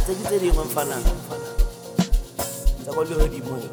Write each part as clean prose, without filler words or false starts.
tse dingwe mfana tsa go le di mo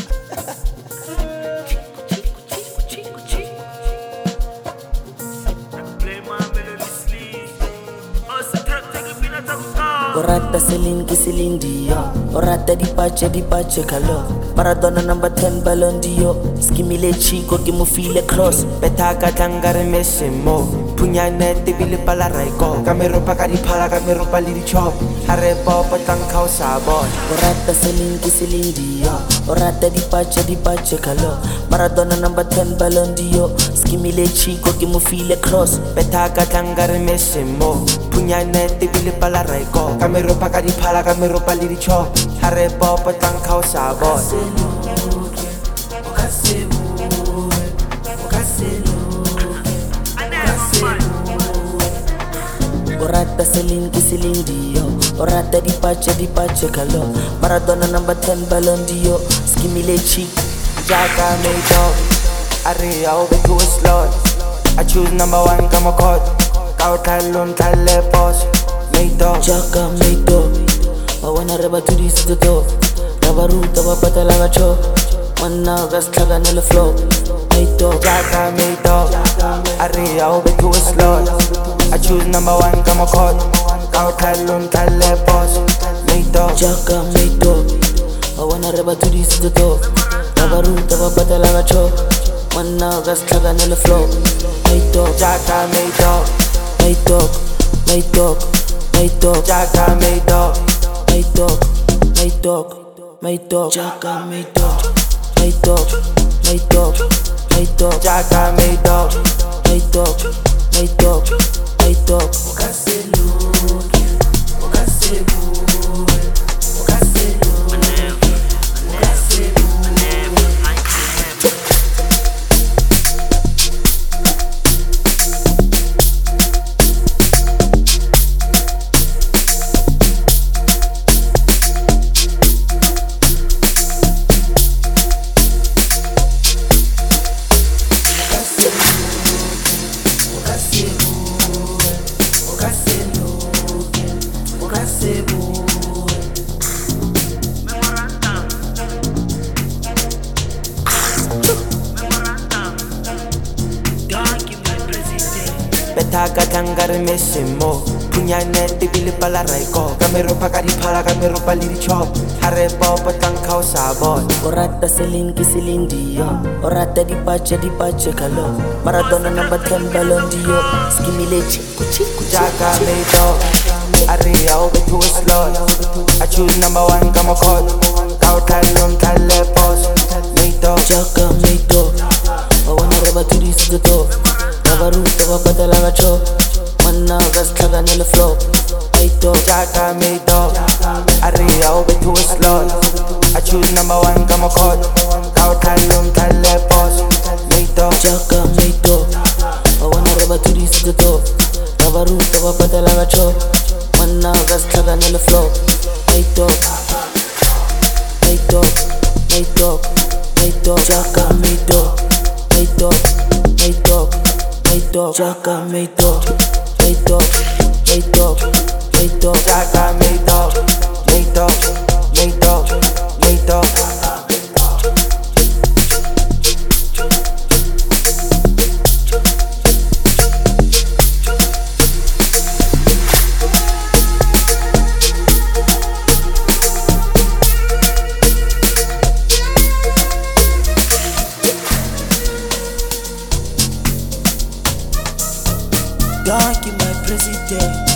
o rata selin ke selin dio o rata dipache kalo Maradona number 10 Ballon d'Or skimile chico ke mo file cross beta ka tlangare mesemo punyane tebile pala raiko ka meropa ka diphala ka meropa le di chop hare pop tang khao sabon o rata selin ke selin dio o rata dipache kalo Maradona number 10 Ballon d'Or skimile chico ke mo file cross beta ka tlangare mesemo punyane tebile pala raiko ka meropa ka diphala ka meropa le di chop hare pop tang khao sabon o rata selin ke selin dio o rata dipache kalo Maradona number 10 Ballon d'Or skimile chic jaka made dog are I'll be too slow I choose number 1 kama code kao talon tale boss made dog jaka made dog I wanna reba to this to top raba ruta ba patala ga cho manna gas thaga nele flow made dog jaka made dog are I'll be too slow I choose number 1 kama code kao talon tale boss made dog jaka made dog I wanna reba to this to top raba ruta ba patala ga cho manna gas thaga nele flow made dog jaka made dog made dog made dog made dog jaka made dog made dog made dog made dog jaka made dog made dog made dog made dog jaka made dog made dog made dog made dog Betaka tangare mesemo punyane tebile pala raiko ka meropa ka diphala ka meropa le di chop hare pop tang khao sabon o rata selin ke selin dio o rata dipache kalo Maradona number 10 Ballon d'Or skimile chico jaka made dog are I'll be too slow I choose number 1 kama code kao talon tale boss made dog jaka made dog I wanna reba to this to top Baruta ba patala ga cho manna gas thaga nele flow made dog jaka made dog are I'll be too slow I choose number 1 kama code kao talon tale boss made dog jaka made dog I wanna reba to this to top baruta ba patala ga cho manna gas thaga nele flow made dog made dog made dog made dog jaka made dog made dog made dog made dog jaka made dog made dog made dog made dog jaka made dog made dog made dog made dog Donkey my president